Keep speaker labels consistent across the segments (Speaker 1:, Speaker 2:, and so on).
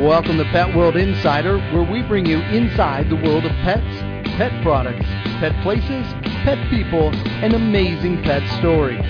Speaker 1: Welcome to Pet World Insider, where we bring you inside the world of pets, pet products, pet places, pet people, and amazing pet stories.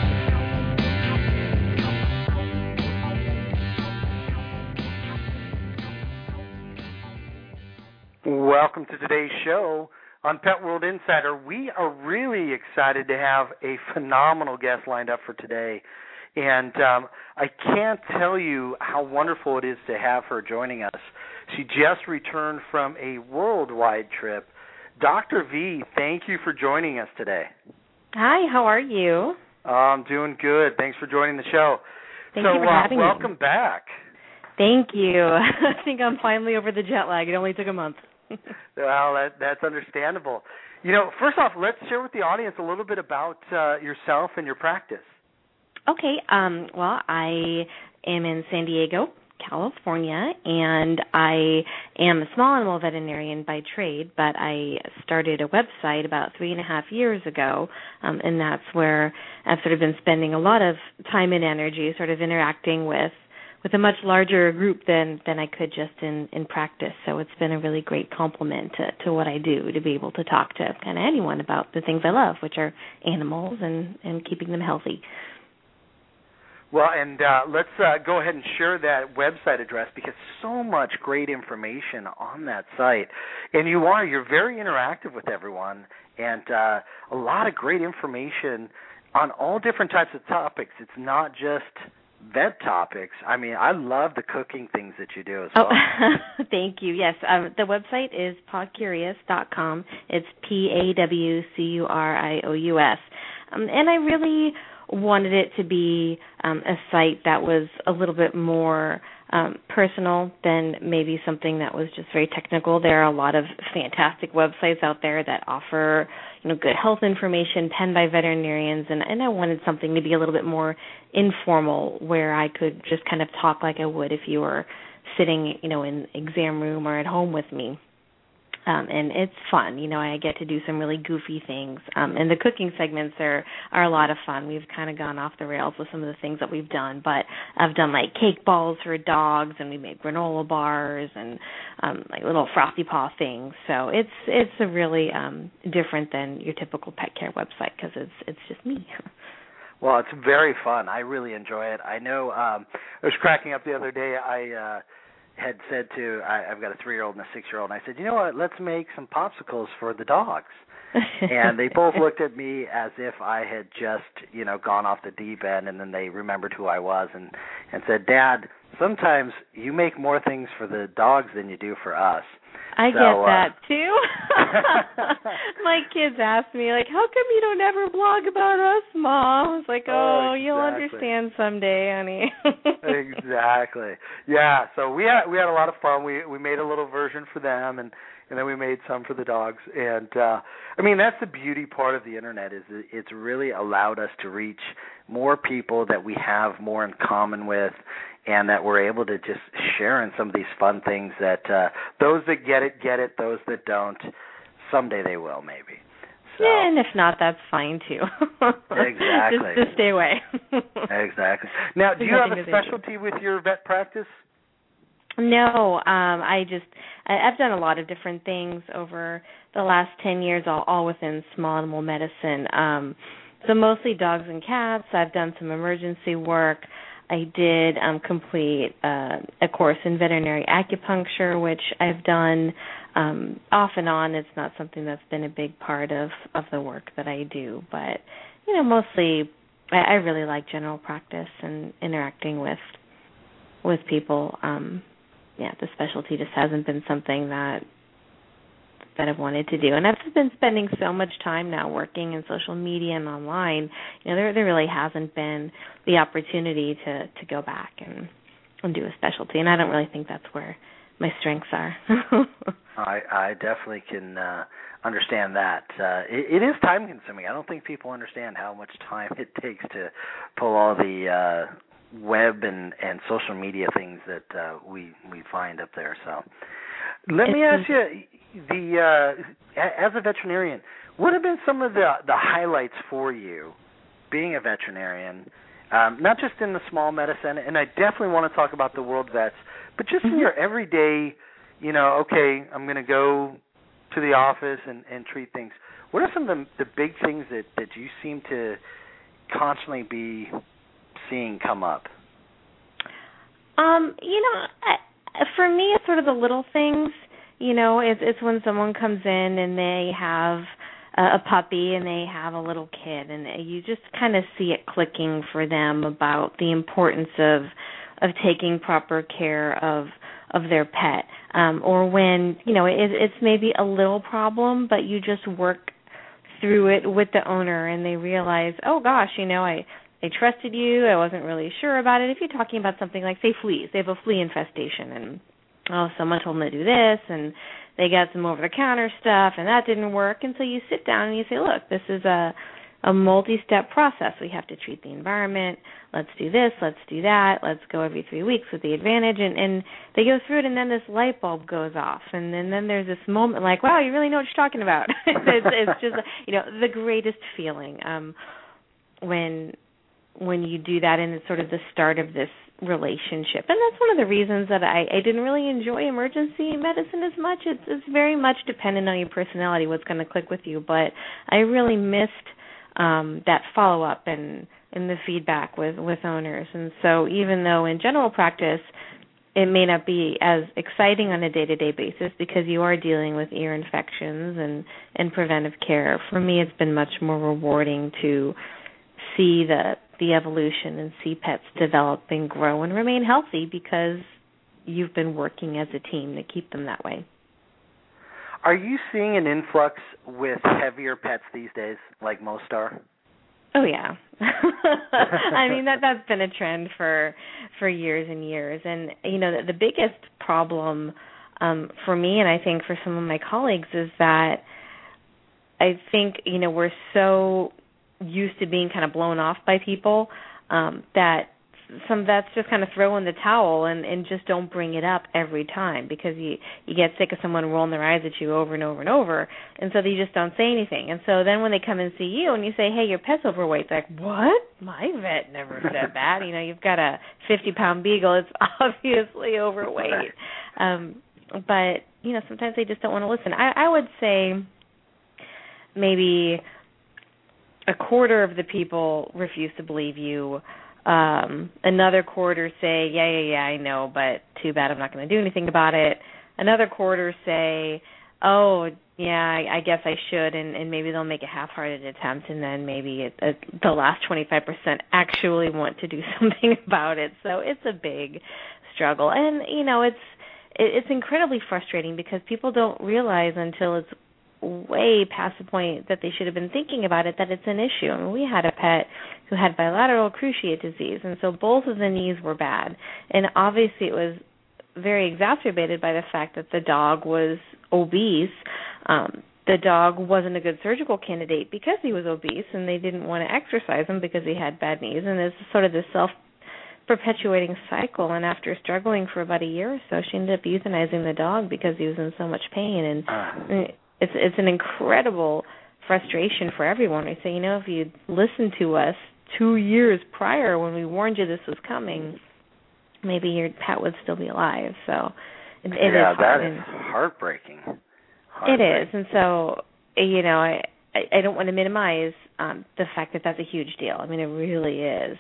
Speaker 2: Welcome to today's show on Pet World Insider. We are really excited to have a phenomenal guest lined up for today. And I can't tell you how wonderful it is to have her joining us. She just returned from a worldwide trip. Dr. V, thank you for joining us today.
Speaker 3: Hi, how are you?
Speaker 2: I'm doing good. Thanks for joining the show.
Speaker 3: Thank you for having me.
Speaker 2: Welcome back.
Speaker 3: Thank you. I think I'm finally over the jet lag. It only took a month.
Speaker 2: Well, that's understandable. You know, first off, let's share with the audience a little bit about yourself and your practice.
Speaker 3: Okay, well, I am in San Diego, California, and I am a small animal veterinarian by trade, but I started a website about 3.5 years ago, and that's where I've sort of been spending a lot of time and energy sort of interacting with a much larger group than I could just in practice. So it's been a really great compliment to what I do, to be able to talk to kind of anyone about the things I love, which are animals and keeping them healthy.
Speaker 2: Well, and let's go ahead and share that website address because so much great information on that site. And you're very interactive with everyone, and a lot of great information on all different types of topics. It's not just vet topics. I mean, I love the cooking things that you do as well.
Speaker 3: Oh, thank you. Yes, the website is pawcurious.com. It's PAWCURIOUS. And I really wanted it to be a site that was a little bit more personal than maybe something that was just very technical. There are a lot of fantastic websites out there that offer, good health information penned by veterinarians, and I wanted something to be a little bit more informal where I could just kind of talk like I would if you were sitting, in the exam room or at home with me. And it's fun. I get to do some really goofy things. And the cooking segments are a lot of fun. We've kind of gone off the rails with some of the things that we've done. But I've done, like, cake balls for dogs, and we made granola bars and, like, little frosty paw things. So it's a really different than your typical pet care website because it's just me.
Speaker 2: Well, it's very fun. I really enjoy it. I know I was cracking up the other day. I had said I've got a 3-year-old and a 6-year-old, and I said, you know what, let's make some popsicles for the dogs. And they both looked at me as if I had just, gone off the deep end, and then they remembered who I was and said, Dad, sometimes you make more things for the dogs than you do for us.
Speaker 3: I get that, too. My kids ask me, like, how come you don't ever blog about us, Mom? It's like,
Speaker 2: exactly.
Speaker 3: You'll understand someday, honey.
Speaker 2: Exactly. Yeah, so we had a lot of fun. We made a little version for them, and then we made some for the dogs. And, that's the beauty part of the Internet is it's really allowed us to reach more people that we have more in common with, and that we're able to just share in some of these fun things that those that get it, those that don't, someday they will maybe. So,
Speaker 3: yeah, and if not, that's fine too.
Speaker 2: Exactly.
Speaker 3: Just stay away.
Speaker 2: Exactly. Now, do you have a specialty with your vet practice?
Speaker 3: No, I've done a lot of different things over the last 10 years, all within small animal medicine. So mostly dogs and cats. I've done some emergency work. I did complete a course in veterinary acupuncture, which I've done off and on. It's not something that's been a big part of the work that I do. But, mostly I really like general practice and interacting with people. The specialty just hasn't been something that I've wanted to do. And I've been spending so much time now working in social media and online, there really hasn't been the opportunity to go back and do a specialty. And I don't really think that's where my strengths are.
Speaker 2: I definitely can understand that. It is time-consuming. I don't think people understand how much time it takes to pull all the web and social media things that we find up there. So let me ask you, as a veterinarian, what have been some of the highlights for you being a veterinarian, not just in the small medicine, and I definitely want to talk about the World Vets, But just in your everyday, okay, I'm going to go to the office and treat things. What are some of the big things that you seem to constantly be seeing come up?
Speaker 3: For me, it's sort of the little things. It's when someone comes in and they have a puppy and they have a little kid, and you just kind of see it clicking for them about the importance of taking proper care of their pet, or when it's maybe a little problem, but you just work through it with the owner, and they realize, oh gosh, I trusted you. I wasn't really sure about it. If you're talking about something like, say, fleas, they have a flea infestation, and someone told them to do this, and they got some over-the-counter stuff, and that didn't work. And so you sit down and you say, look, this is a multi-step process. We have to treat the environment. Let's do this. Let's do that. Let's go every 3 weeks with the advantage. And they go through it, and then this light bulb goes off. And then there's this moment like, wow, you really know what you're talking about. It's just, the greatest feeling when you do that, and it's sort of the start of this relationship. And that's one of the reasons that I didn't really enjoy emergency medicine as much. It's very much dependent on your personality, what's going to click with you. But I really missed that follow-up and the feedback with owners. And so even though in general practice it may not be as exciting on a day-to-day basis because you are dealing with ear infections and preventive care, for me it's been much more rewarding to see the evolution and see pets develop and grow and remain healthy because you've been working as a team to keep them that way.
Speaker 2: Are you seeing an influx with heavier pets these days, like most are?
Speaker 3: Oh, yeah. I mean, that's been a trend for years and years. And, the biggest problem for me, and I think for some of my colleagues, is that I think, we're so used to being kind of blown off by people that some vets just kind of throw in the towel and just don't bring it up every time because you get sick of someone rolling their eyes at you over and over and over, and so they just don't say anything. And so then when they come and see you and you say, hey, your pet's overweight, they're like, what? My vet never said that. You've got a 50-pound beagle. It's obviously overweight. But, sometimes they just don't want to listen. I would say maybe a quarter of the people refuse to believe you. Another quarter say, yeah, I know, but too bad, I'm not going to do anything about it. Another quarter say, oh, yeah, I guess I should, and maybe they'll make a half-hearted attempt, and then maybe the last 25% actually want to do something about it. So it's a big struggle. And, it's incredibly frustrating because people don't realize until it's way past the point that they should have been thinking about it, that it's an issue. I mean, we had a pet who had bilateral cruciate disease, and so both of the knees were bad. And obviously it was very exacerbated by the fact that the dog was obese. The dog wasn't a good surgical candidate because he was obese, and they didn't want to exercise him because he had bad knees. And it's sort of this self-perpetuating cycle. And after struggling for about a year or so, she ended up euthanizing the dog because he was in so much pain. And it's an incredible frustration for everyone. I say, if you'd listened to us 2 years prior when we warned you this was coming, maybe your pet would still be alive. So it is hard.
Speaker 2: That is heartbreaking.
Speaker 3: It is. And so, I don't want to minimize the fact that that's a huge deal. I mean, it really is.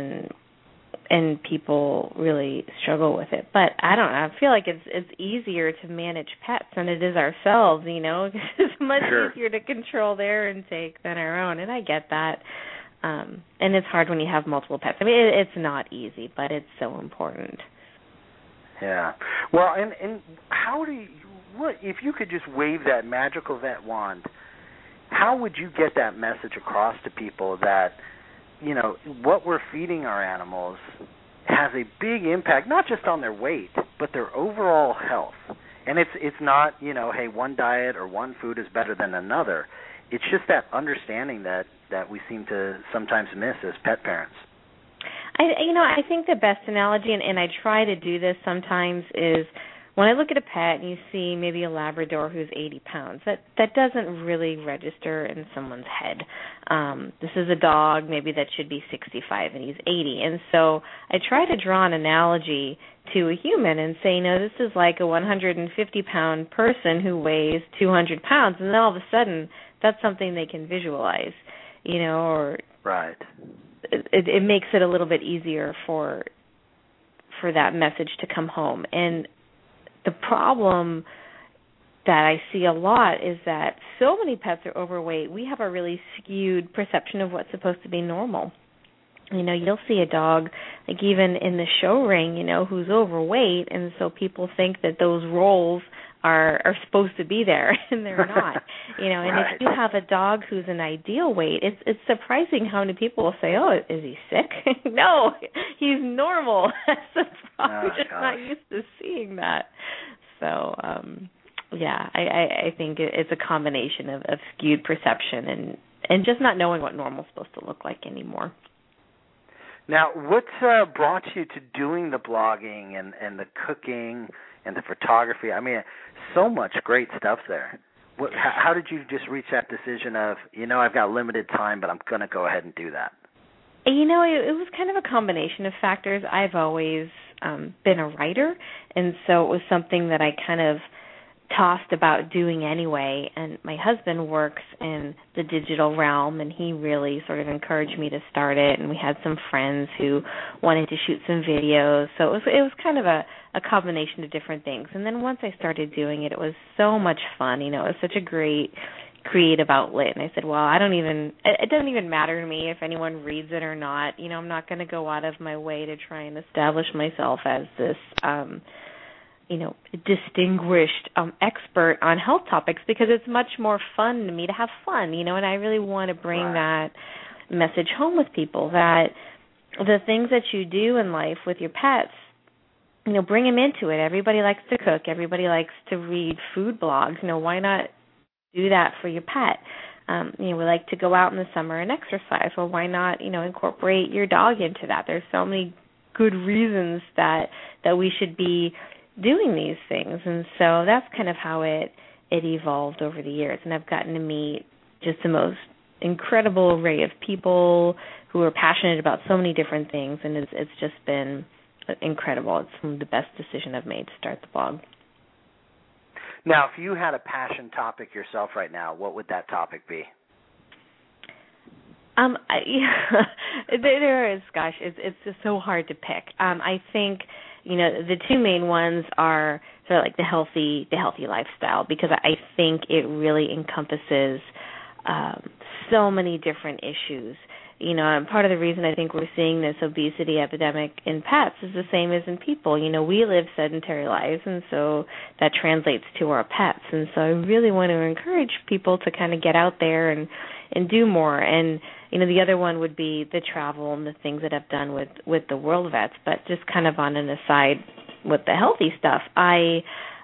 Speaker 3: And people really struggle with it. But I don't know. I feel like it's easier to manage pets than it is ourselves, It's much easier to control their intake than our own, and I get that. And it's hard when you have multiple pets. I mean, it's not easy, but it's so important.
Speaker 2: Yeah. Well, and how if you could just wave that magical vet wand, how would you get that message across to people that what we're feeding our animals has a big impact, not just on their weight, but their overall health. And it's not, hey, one diet or one food is better than another. It's just that understanding that we seem to sometimes miss as pet parents.
Speaker 3: I think the best analogy, and I try to do this sometimes, is when I look at a pet and you see maybe a Labrador who's 80 pounds, that doesn't really register in someone's head. This is a dog maybe that should be 65 and he's 80. And so I try to draw an analogy to a human and say, this is like a 150-pound person who weighs 200 pounds, and then all of a sudden that's something they can visualize, or
Speaker 2: right.
Speaker 3: It makes it a little bit easier for that message to come home. And the problem that I see a lot is that so many pets are overweight. We have a really skewed perception of what's supposed to be normal. You'll see a dog, like even in the show ring, who's overweight, and so people think that those roles are supposed to be there, and they're not. And
Speaker 2: right.
Speaker 3: if you have a dog who's an ideal weight, it's surprising how many people will say, "Oh, is he sick?" No, he's normal. We're just not used to seeing that. So, I think it's a combination of skewed perception and just not knowing what normal's supposed to look like anymore.
Speaker 2: Now, what's brought you to doing the blogging and the cooking and the photography? I mean, so much great stuff there. How did you just reach that decision of, I've got limited time, but I'm going to go ahead and do that?
Speaker 3: It was kind of a combination of factors. I've always been a writer, and so it was something that I kind of tossed about doing anyway. And my husband works in the digital realm, and he really sort of encouraged me to start it. And we had some friends who wanted to shoot some videos, so it was kind of a combination of different things. And then once I started doing it, it was so much fun. It was such a great creative outlet. And I said, well, it doesn't even matter to me if anyone reads it or not. I'm not going to go out of my way to try and establish myself as this distinguished expert on health topics, because it's much more fun to me to have fun, and I really want to bring that message home with people, that the things that you do in life with your pets, bring them into it. Everybody likes to cook. Everybody likes to read food blogs. Why not do that for your pet? We like to go out in the summer and exercise. Well, why not, incorporate your dog into that? There's so many good reasons that we should be doing these things. And so that's kind of how it evolved over the years. And I've gotten to meet just the most incredible array of people who are passionate about so many different things, and it's just been incredible. It's some of the best decision I've made to start the blog.
Speaker 2: Now, if you had a passion topic yourself right now, what would that topic be?
Speaker 3: There is, gosh, it's just so hard to pick. I think, the two main ones are sort of like the healthy lifestyle, because I think it really encompasses so many different issues. And part of the reason I think we're seeing this obesity epidemic in pets is the same as in people. We live sedentary lives, and so that translates to our pets. And so I really want to encourage people to kind of get out there and do more. And, the other one would be the travel and the things that I've done with the World Vets. But just kind of on an aside with the healthy stuff, when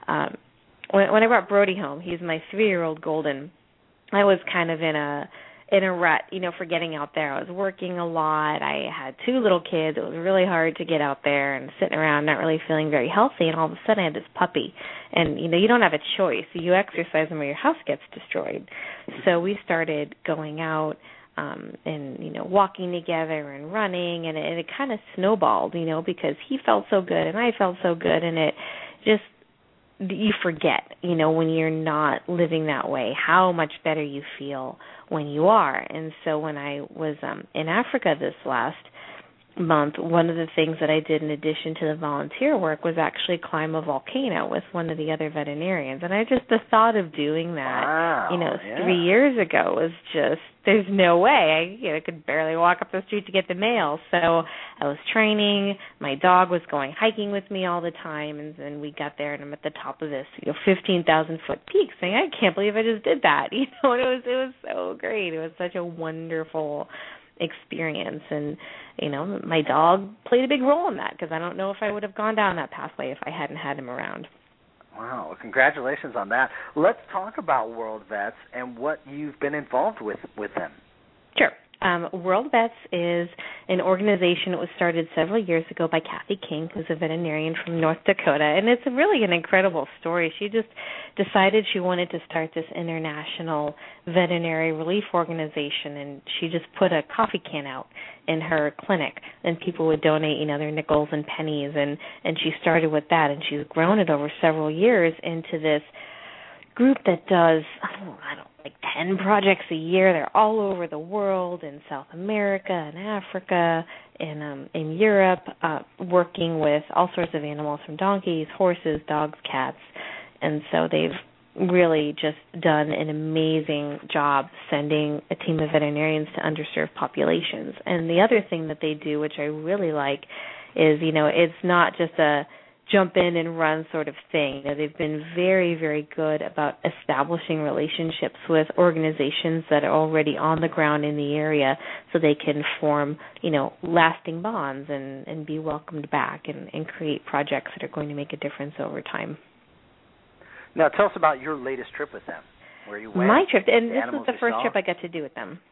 Speaker 3: I brought Brody home, he's my 3-year-old Golden, I was kind of in a rut, for getting out there. I was working a lot. I had 2 little kids. It was really hard to get out there and sitting around not really feeling very healthy. And all of a sudden I had this puppy. And, you don't have a choice. You exercise them or your house gets destroyed. So we started going out and, walking together and running. And it kind of snowballed, because he felt so good and I felt so good. And it just, you forget, when you're not living that way, how much better you feel when you are. And so when I was in Africa this last month, one of the things that I did in addition to the volunteer work was actually climb a volcano with one of the other veterinarians. And the thought of doing that, 3 years ago was just, there's no way. I could barely walk up the street to get the mail. So I was training. My dog was going hiking with me all the time. And then we got there, and I'm at the top of this 15,000-foot peak saying, I can't believe I just did that. And it was so great. It was such a wonderful experience. And, my dog played a big role in that, because I don't know if I would have gone down that pathway if I hadn't had him around.
Speaker 2: Wow, well, congratulations on that. Let's talk about World Vets and what you've been involved with them.
Speaker 3: Sure. World Vets is an organization that was started several years ago by Kathy King, who's a veterinarian from North Dakota, and it's really an incredible story. She just decided she wanted to start this international veterinary relief organization, and she just put a coffee can out in her clinic, and people would donate, their nickels and pennies, and she started with that, and she's grown it over several years into this group that does, like 10 projects a year. They're all over the world, in South America and Africa, in Europe, working with all sorts of animals, from donkeys, horses, dogs, cats. And so they've really just done an amazing job sending a team of veterinarians to underserved populations. And the other thing that they do, which I really like, is, it's not just a jump in and run sort of thing. They've been very, very good about establishing relationships with organizations that are already on the ground in the area, so they can form, lasting bonds and be welcomed back and create projects that are going to make a difference over time.
Speaker 2: Now, tell us about your latest trip with them, where you went.
Speaker 3: My trip, and this was the first trip I got to do with them,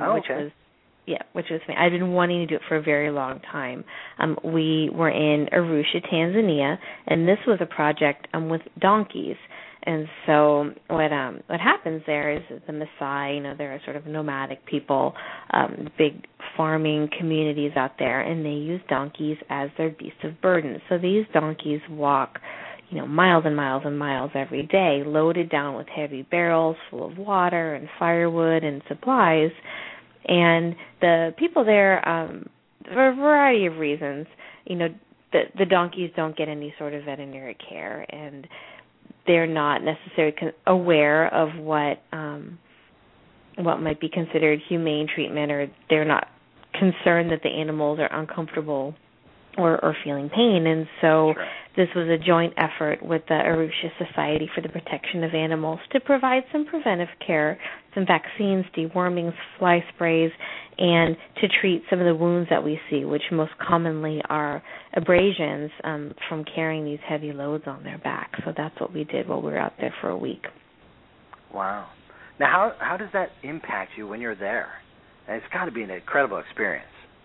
Speaker 3: which was me. I've been wanting to do it for a very long time. We were in Arusha, Tanzania, and this was a project with donkeys. And so what happens there is the Maasai, they're sort of nomadic people, big farming communities out there, and they use donkeys as their beasts of burden. So these donkeys walk miles and miles and miles every day, loaded down with heavy barrels full of water and firewood and supplies. And the people there, for a variety of reasons, the donkeys don't get any sort of veterinary care, and they're not necessarily aware of what might be considered humane treatment, or they're not concerned that the animals are uncomfortable or feeling pain. And so this was a joint effort with the Arusha Society for the Protection of Animals to provide some preventive care, some vaccines, dewormings, fly sprays, and to treat some of the wounds that we see, which most commonly are abrasions from carrying these heavy loads on their back. So that's what we did while we were out there for a week.
Speaker 2: Wow. Now, how does that impact you when you're there? And it's got to be an incredible experience.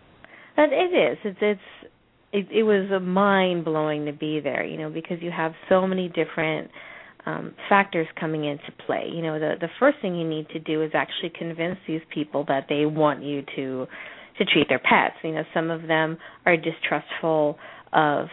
Speaker 3: It is. It was mind-blowing to be there, because you have so many different factors coming into play. The first thing you need to do is actually convince these people that they want you to treat their pets. Some of them are distrustful of,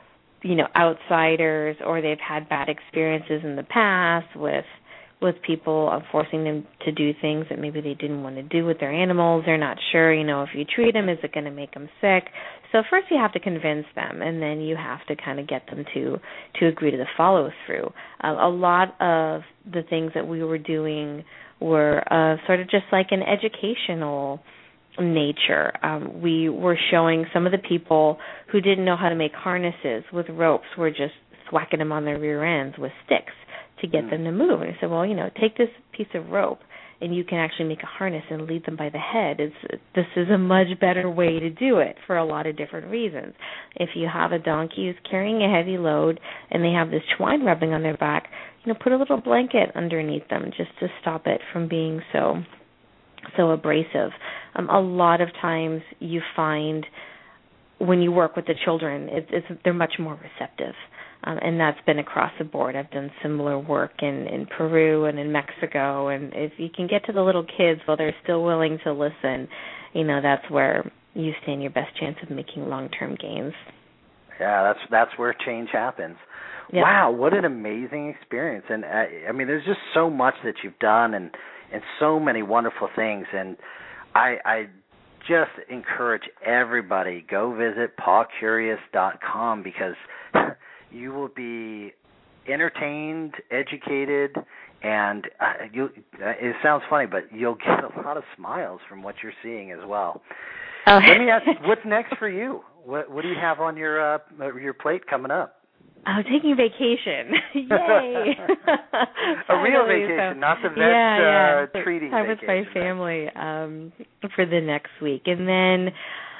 Speaker 3: outsiders, or they've had bad experiences in the past with people forcing them to do things that maybe they didn't want to do with their animals. They're not sure, if you treat them, is it going to make them sick? So first you have to convince them, and then you have to kind of get them to agree to the follow-through. A lot of the things that we were doing were sort of just like an educational nature. We were showing some of the people who didn't know how to make harnesses with ropes were just thwacking them on their rear ends with sticks to get them to move. And I said, well, take this piece of rope and you can actually make a harness and lead them by the head. This is a much better way to do it for a lot of different reasons. If you have a donkey who's carrying a heavy load and they have this twine rubbing on their back, put a little blanket underneath them just to stop it from being so abrasive. A lot of times you find when you work with the children, they're much more receptive. And that's been across the board. I've done similar work in Peru and in Mexico. And if you can get to the little kids while they're still willing to listen, that's where you stand your best chance of making long-term gains.
Speaker 2: Yeah, that's where change happens. Yep. Wow, what an amazing experience. And, there's just so much that you've done and so many wonderful things. And I just encourage everybody, go visit pawcurious.com, because you will be entertained, educated, and it sounds funny, but you'll get a lot of smiles from what you're seeing as well. Let me ask, what's next for you? What do you have on your plate coming up?
Speaker 3: I'm taking vacation. Yay!
Speaker 2: A real vacation, not the vet treating
Speaker 3: time
Speaker 2: vacation.
Speaker 3: Time with my family for the next week. And then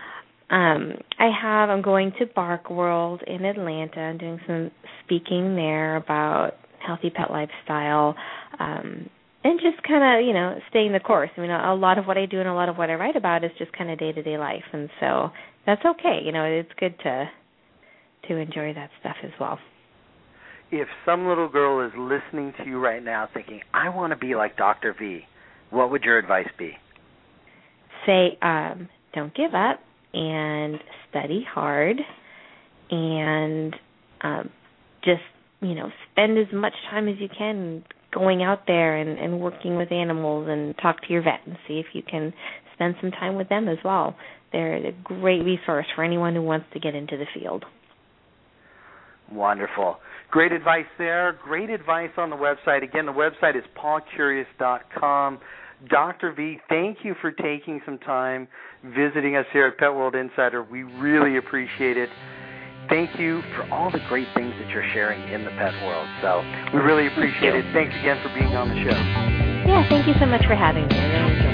Speaker 3: I'm going to Bark World in Atlanta. I'm doing some speaking there about healthy pet lifestyle. And just kind of, staying the course. I mean, a lot of what I do and a lot of what I write about is just kind of day-to-day life, and so that's okay. It's good to enjoy that stuff as well.
Speaker 2: If some little girl is listening to you right now thinking, I want to be like Dr. V, what would your advice be?
Speaker 3: Say, don't give up and study hard and just, spend as much time as you can going out there and working with animals, and talk to your vet and see if you can spend some time with them as well. They're a great resource for anyone who wants to get into the field.
Speaker 2: Wonderful. Great advice there. Great advice on the website. Again, the website is pawcurious.com. Dr. V, thank you for taking some time visiting us here at Pet World Insider. We really appreciate it. Thank you for all the great things that you're sharing in the pet world. So we really appreciate it. Thanks again for being on the show.
Speaker 3: Yeah, thank you so much for having me. I really enjoyed it.